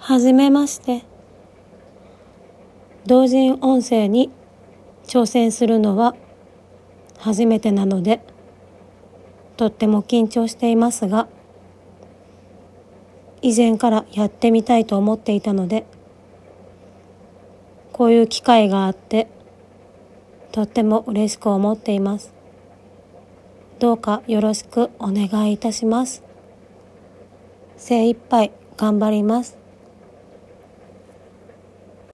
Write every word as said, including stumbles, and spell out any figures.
はじめまして。同人音声に挑戦するのは初めてなので、とっても緊張していますが、以前からやってみたいと思っていたので、こういう機会があって、とっても嬉しく思っています。どうかよろしくお願いいたします。精一杯頑張ります。